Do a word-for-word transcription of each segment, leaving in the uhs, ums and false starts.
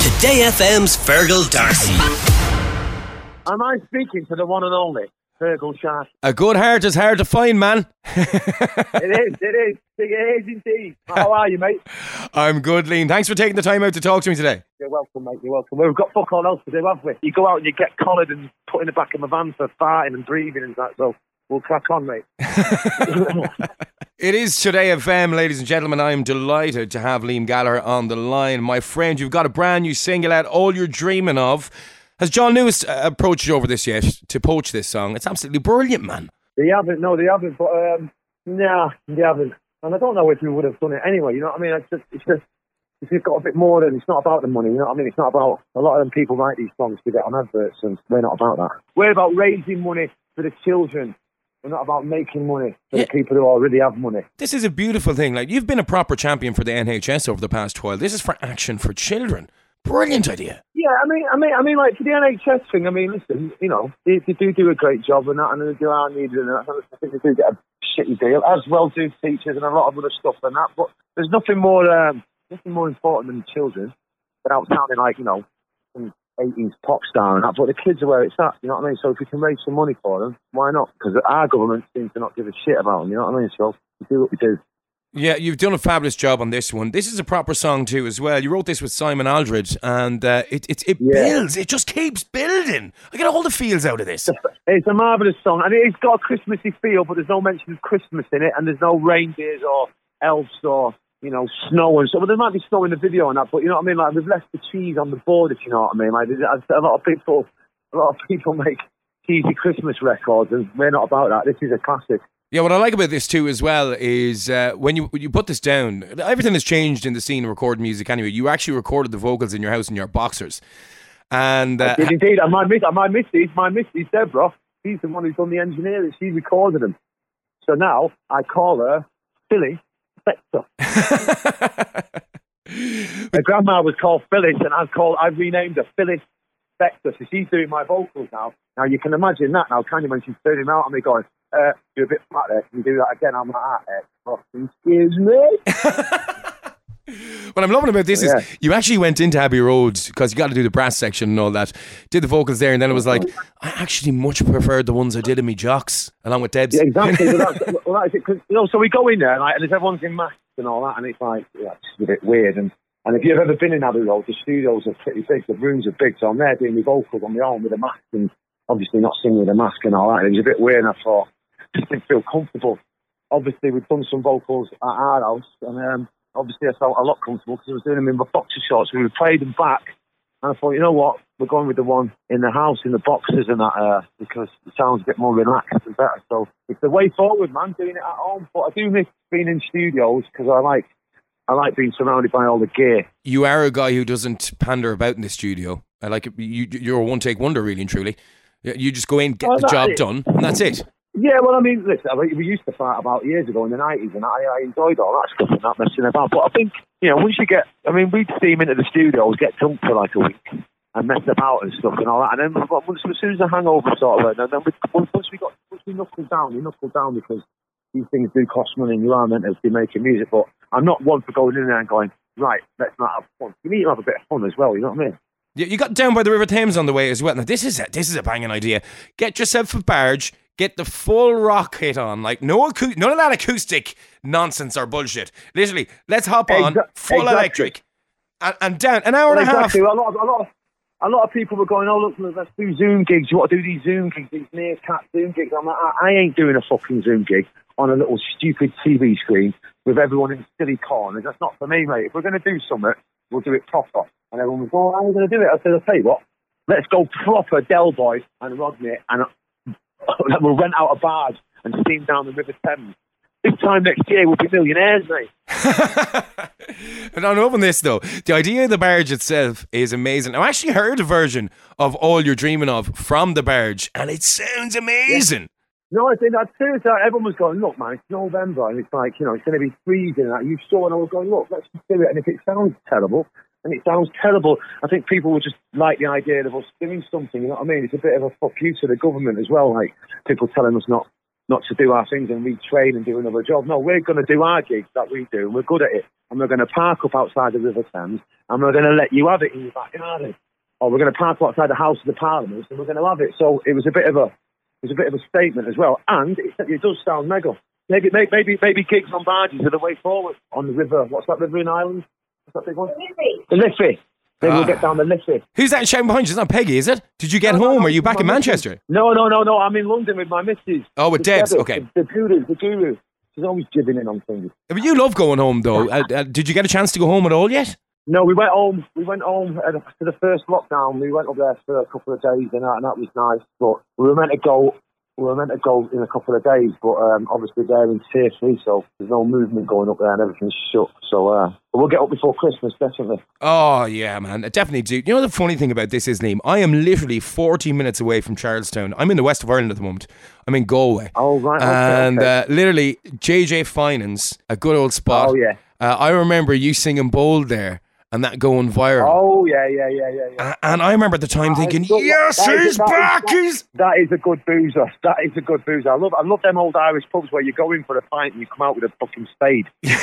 Today F M's Fergal Darcy. Am I speaking to the one and only Fergal Darcy? A good heart is hard to find, man. It is, it is. It is indeed. How are you, mate? I'm good, Liam. Thanks for taking the time out to talk to me today. You're welcome, mate. You're welcome. We've got fuck all else to do, haven't we? You go out and you get collared and put in the back of my van for farting and breathing and that, so we'll crack on, mate. It is Today F M, ladies and gentlemen. I'm delighted to have Liam Gallagher on the line. My friend, you've got a brand new single out, All You're Dreaming Of. Has John Lewis uh, approached you over this yet to poach this song? It's absolutely brilliant, man. They haven't, no, they haven't, but um, nah, they haven't. And I don't know if we would have done it anyway, you know what I mean? It's just, it's just, it's just got a bit more than, it's not about the money, you know what I mean? It's not about, a lot of them people write these songs to get on adverts, and we're not about that. We're about raising money for the children. We're not about making money for yeah. the people who already have money. This is a beautiful thing. Like, you've been a proper champion for the N H S over the past while. This is for Action for Children. Brilliant idea. Yeah, I mean, I mean, I mean, like for the N H S thing. I mean, listen, you know, they, they do do a great job and that, and they do our needed, and that. I think they do get a shitty deal, as well do teachers and a lot of other stuff and that. But there's nothing more, um, nothing more important than children, without sounding like, you know, some eighties pop star and that. But the kids are where it's at. You know what I mean? So if we can raise some money for them, why not? Because our government seems to not give a shit about them. You know what I mean? So we do what we do. Yeah, you've done a fabulous job on this one. This is a proper song too as well. You wrote this with Simon Aldridge, and uh, it it, it yeah. builds. It just keeps building. I get all the feels out of this. It's a marvellous song, and it's got a Christmassy feel, but there's no mention of Christmas in it, and there's no reindeers or elves or, you know, snow and stuff. But there might be snow in the video and that, but you know what I mean? Like, we've left the cheese on the board, if you know what I mean. Like, a lot of people, a lot of people make cheesy Christmas records, and we're not about that. This is a classic. Yeah, what I like about this too as well is uh, when you when you put this down, everything has changed in the scene of recording music anyway. You actually recorded the vocals in your house in your boxers. And uh, I did indeed. And my, miss, my missus, my missus, Deborah, she's the one who's done the engineering. She recorded them. So now I call her Phyllis Spector. Her grandma was called Phyllis, and I've called I've renamed her Phyllis Spector. So she's doing my vocals now. Now you can imagine that now, kind of, when she's turning out on me going, Uh, you're a bit flat there. Can you do that again? I'm like, ah, excuse me. What I'm loving about this yeah. is you actually went into Abbey Road because you got to do the brass section and all that. Did the vocals there, and then it was like, I actually much preferred the ones I did in me jocks along with Debs. Yeah, exactly. well, that's, well, that's it. Cause, you know, so we go in there and, like, and everyone's in masks and all that, and it's like, yeah, it's just a bit weird. And and if you've ever been in Abbey Road, the studios are pretty big, the rooms are big, so I'm there doing the vocals on my own with a mask and obviously not singing with a mask and all that. And it was a bit weird, and I thought, just didn't feel comfortable. Obviously, we've done some vocals at our house, and um, obviously I felt a lot comfortable because I was doing them in my boxer shorts. We played them back, and I thought, you know what, we're going with the one in the house, in the boxers and that, uh, because it sounds a bit more relaxed and better. So it's the way forward, man, doing it at home. But I do miss being in studios because I like, I like being surrounded by all the gear. You are a guy who doesn't pander about in the studio. I like it. You, you're a one-take wonder, really and truly. You just go in, get oh, the job it. done, and that's it. Yeah, well, I mean, listen, we used to fight about years ago in the nineties, and I, I enjoyed all that stuff and that messing about. But I think, you know, once you get, I mean, we'd steam into the studios, get drunk for like a week, and mess about and stuff and all that. And then once, as soon as the hangover sort of, and then we, once we got, once we knuckled down, we knuckled down because these things do cost money, and you are meant to be making music. But I'm not one for going in there and going, right, let's not have fun. You need to have a bit of fun as well, you know what I mean? You, you got down by the River Thames on the way as well. Now, this is a, this is a banging idea. Get yourself a barge. Get the full rock hit on, like no acou- none of that acoustic nonsense or bullshit. Literally, let's hop on Exa- full exactly. electric and, and down an hour well, and a exactly. half. A lot, of, a lot, of, a lot of people were going, "Oh, look, let's do Zoom gigs. You want to do these Zoom gigs, these near cat Zoom gigs?" I'm like, I, I ain't doing a fucking Zoom gig on a little stupid T V screen with everyone in silly corners. That's not for me, mate. If we're going to do something, we'll do it proper. And everyone was, "Oh, how are we going to do it?" I said, "I'll tell you what. Let's go proper Del Boy and Rodney and." We'll rent out a barge and steam down the River Thames. This time next year, we'll be millionaires, mate. And on over this, though, the idea of the barge itself is amazing. I actually heard a version of All You're Dreaming Of from the barge, and it sounds amazing. Yeah. No, I think that's seriously. Everyone was going, look, man, it's November, and it's like, you know, it's going to be freezing. And that. You saw, and I was going, look, let's just do it. And if it sounds terrible, and it sounds terrible, I think people would just like the idea of us doing something, you know what I mean? It's a bit of a fuck you to the government as well, like people telling us not not to do our things and retrain and do another job. No, we're going to do our gigs that we do, and we're good at it. And we're going to park up outside the River Thames, and we're going to let you have it in your back garden. Or we're going to park up outside the House of the Parliament, and we're going to have it. So it was a bit of a, it was a bit of a statement as well. And it, it does sound mega. Maybe, maybe, maybe, maybe gigs on barges are the way forward on the river. What's that river in Ireland? What's that big one? The Liffey. The Liffey. Maybe we'll get down the Liffey. Who's that shouting behind you? It's not Peggy, is it? Did you get no, home? No, no, Are you back in Manchester? Missus. No, no, no, no. I'm in London with my missus. Oh, with Debs. Okay. The, the guru, the guru. She's always jibbing in on things. But you love going home, though. uh, uh, did you get a chance to go home at all yet? No, we went home. We went home uh, to the first lockdown. We went up there for a couple of days, and that, and that was nice. But we were meant to go. We were meant to go in a couple of days, but um, obviously they're in tier three, so there's no movement going up there, and everything's shut. So uh, but we'll get up before Christmas, definitely. Oh yeah, man, I definitely do. You know the funny thing about this is, Liam, I am literally forty minutes away from Charlestown. I'm in the west of Ireland at the moment. I'm in Galway. Oh right, okay, and okay. Uh, literally J J Finance, a good old spot. Oh yeah. Uh, I remember you singing Bold there. And that going viral. Oh, yeah, yeah, yeah, yeah. yeah. Uh, and I remember at the time that thinking, good, yes, he's back! Is, he's... That is a good boozer. That is a good boozer. I love I love them old Irish pubs where you go in for a pint and you come out with a fucking spade.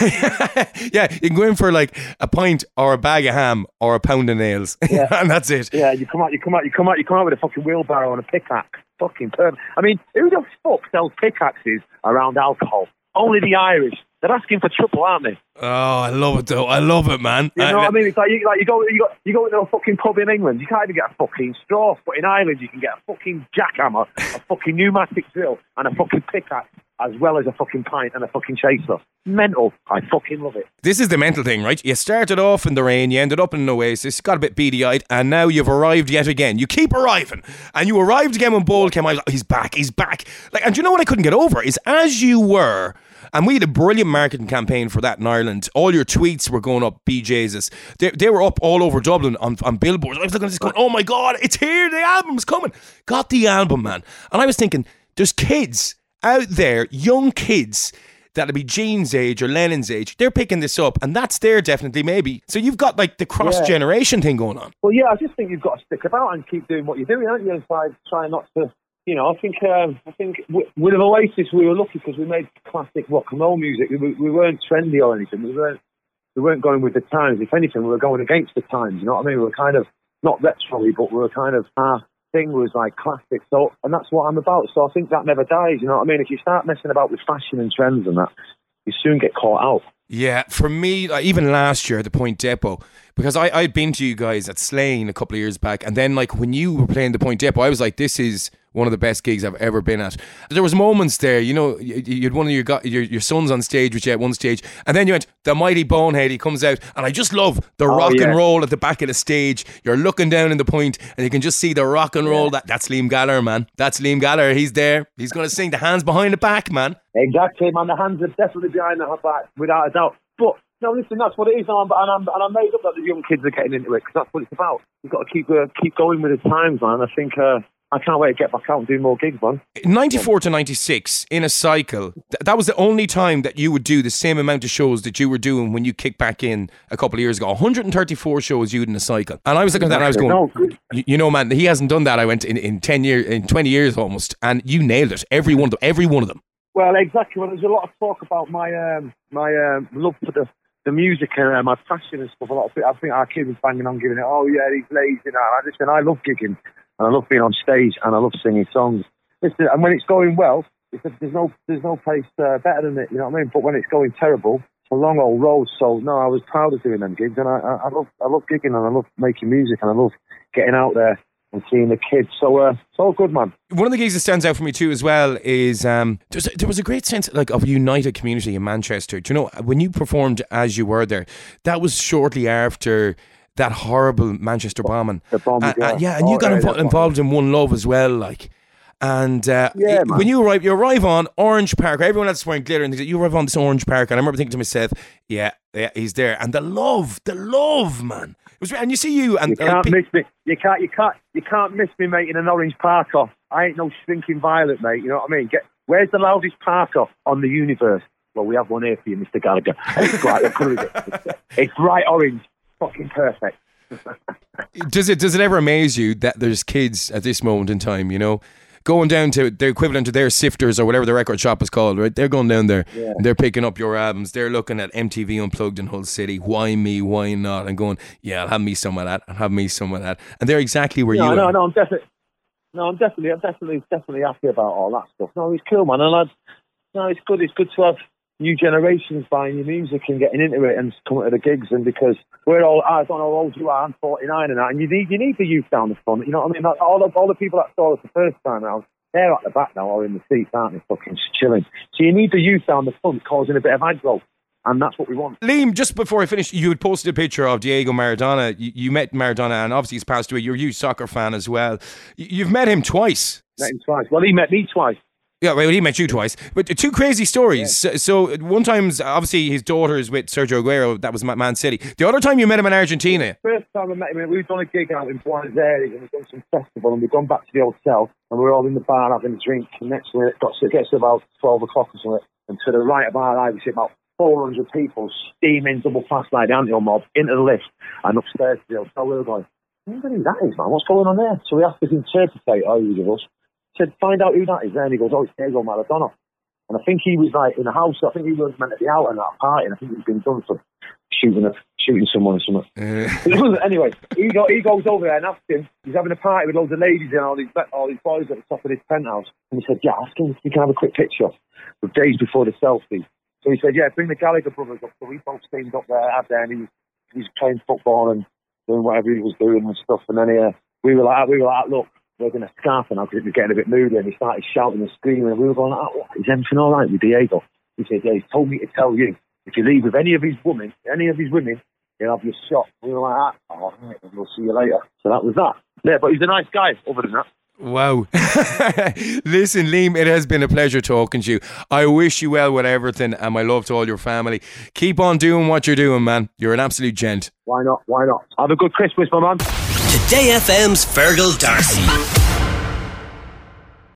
Yeah, you can go in for like a pint or a bag of ham or a pound of nails. Yeah. And that's it. Yeah, you come out, you come out, you come out, you come out with a fucking wheelbarrow and a pickaxe. Fucking perfect. I mean, who the fuck sells pickaxes around alcohol? Only the Irish. They're asking for trouble, aren't they? Oh, I love it though. I love it, man. You know uh, what I mean? It's like you, like you go, you go, you go into a fucking pub in England. You can't even get a fucking straw, but in Ireland you can get a fucking jackhammer, a fucking pneumatic drill, and a fucking pickaxe, as well as a fucking pint and a fucking chaser. Mental. I fucking love it. This is the mental thing, right? You started off in the rain, you ended up in an oasis, got a bit beady-eyed, and now you've arrived yet again. You keep arriving, and you arrived again when Bold came out. I was like, he's back, he's back. Like, and do you know what I couldn't get over is as you were. And we had a brilliant marketing campaign for that in Ireland. All your tweets were going up, B J's. They, they were up all over Dublin on, on billboards. I was looking at this going, oh my God, it's here, the album's coming. Got the album, man. And I was thinking, there's kids out there, young kids, that'll be Gene's age or Lennon's age. They're picking this up, and that's there definitely, maybe. So you've got like the cross-generation yeah. thing going on. Well, yeah, I just think you've got to stick about and keep doing what you're doing, aren't you? And try, try not to... You know, I think um, I think with Oasis we were lucky because we made classic rock and roll music. We, we weren't trendy or anything. We weren't we weren't going with the times. If anything, we were going against the times. You know what I mean? We were kind of not retro-y, but we were kind of our thing was like classic. So, and that's what I'm about. So I think that never dies. You know what I mean? If you start messing about with fashion and trends and that, you soon get caught out. Yeah, for me, like, even last year at the Point Depot, because I, I'd been to you guys at Slane a couple of years back, and then like when you were playing the Point Depot, I was like, this is one of the best gigs I've ever been at. There was moments there, you know, you, you had one of your, your your sons on stage with you at one stage, and then you went, the mighty Bonehead, he comes out, and I just love the oh, rock yeah. and roll at the back of the stage. You're looking down in the Point, and you can just see the rock and roll. Yeah. That That's Liam Gallagher, man. That's Liam Gallagher. He's there. He's going to sing the hands behind the back, man. Exactly, man. The hands are definitely behind the back, without a doubt. But no, listen, that's what it is, and I'm, and I'm, and I'm made up that the young kids are getting into it because that's what it's about. You've got to keep uh, keep going with the times, man. I think uh, I can't wait to get back out and do more gigs, man. ninety-four to ninety-six, in a cycle, th- that was the only time that you would do the same amount of shows that you were doing when you kicked back in a couple of years ago. one hundred thirty-four shows you did in a cycle. And I was looking at that and I was going, no, you, you know, man, he hasn't done that. I went in, in ten years, in twenty years almost, and you nailed it. Every one of them, every one of them. Well, exactly. Well, there's a lot of talk about my um, my um, love for the the music and uh, my passion and stuff. A lot of people, I think our kid was banging on giving it, oh yeah, he's lazy now. I listen, I love gigging and I love being on stage and I love singing songs. Listen, and when it's going well, it's a, there's no there's no place uh, better than it, you know what I mean? But when it's going terrible, it's a long old road. So no, I was proud of doing them gigs, and I, I, I love I love gigging and I love making music and I love getting out there and seeing the kids. So uh, it's all good, man. One of the gigs that stands out for me too as well is um, there, was a, there was a great sense like of a united community in Manchester. Do you know, when you performed As You Were There, that was shortly after that horrible Manchester bombing. The bomb, uh, yeah. Uh, yeah, and you got invo- involved in One Love as well, like. And uh, yeah, it, when you arrive, you arrive on Orange Park. Everyone else is wearing glitter, and things like, you arrive on this Orange Park, and I remember thinking to myself, "Yeah, yeah, he's there." And the love, the love, man. It was, and you see you, and you can't uh, pe- miss me. You can't, you can't, you can't miss me, mate. In an Orange Parker, I ain't no shrinking violet, mate. You know what I mean? Get where's the loudest Parker on the universe? Well, we have one here for you, Mister Gallagher. It's bright, it? It's bright orange, fucking perfect. does it does it ever amaze you that there's kids at this moment in time, you know? going down to the equivalent to their Sifters or whatever the record shop is called, right? They're going down there, yeah. and they're picking up your albums. They're looking at M T V Unplugged in Hull City. Why me? Why not? And going, yeah, I'll have me some of that. I'll have me some of that. And they're exactly where no, you no, are. No, no, I'm definitely, no, I'm definitely, I'm definitely, definitely happy about all that stuff. No, it's cool, man. And I, no, it's good. It's good to have new generations buying your music and getting into it and coming to the gigs. And because we're all, I don't know how old you are, I'm forty-nine and that, and you need, you need the youth down the front. You know what I mean? Like, all the, all the people that saw us the first time out, they're at the back now or in the seats, aren't they? Fucking chilling. So you need the youth down the front causing a bit of aggro. And that's what we want. Liam, just before I finish, you had posted a picture of Diego Maradona. You, you met Maradona, and obviously he's passed away. You're a huge soccer fan as well. You've met him twice. Met him twice. Well, he met me twice. Yeah, well, he met you twice. But two crazy stories. Yeah. So, so one time's obviously his daughter's with Sergio Aguero. That was Man City. The other time you met him in Argentina. First time I met him, we've done a gig out in Buenos Aires and we've done some festival and we've gone back to the hotel and we're all in the bar having a drink. And next minute it, got, it gets to about twelve o'clock or something. And to the right of our eye, we see about four hundred people steaming double fast like the Anthill mob into the lift and upstairs to the hotel. We were going, I wonder who that is, man. What's going on there? So we asked his interpreter, oh, who's of us. Said, find out who that is. Then he goes, oh, it's Diego Maradona. And I think he was like in a house. I think he was meant to be out in that party. And I think he's been done for shooting a, shooting someone or something. Uh. Anyway, he, go, he goes over there and asks him. He's having a party with loads of ladies and all these all these boys at the top of this penthouse. And he said, yeah, ask him if he can have a quick picture of days before the selfie. So he said, yeah, bring the Gallagher brothers up. So we both teamed up there, out there, and he was, he was playing football and doing whatever he was doing and stuff. And then uh, we were like, we were like, look, we're going to scarf him now because he was getting a bit moody, and he started shouting and screaming, and we were going, oh, is everything all right with Diego? He said, yeah, he's told me to tell you, if you leave with any of his women, any of his women, he'll have your shot. We were like, oh, all right, we'll see you later. So that was that. Yeah, but he's a nice guy, other than that. Wow. Listen, Liam, it has been a pleasure talking to you. I wish you well with everything, and my love to all your family. Keep on doing what you're doing, man. You're an absolute gent. Why not? Why not? Have a good Christmas, my man. Today F M's Fergal Darcy.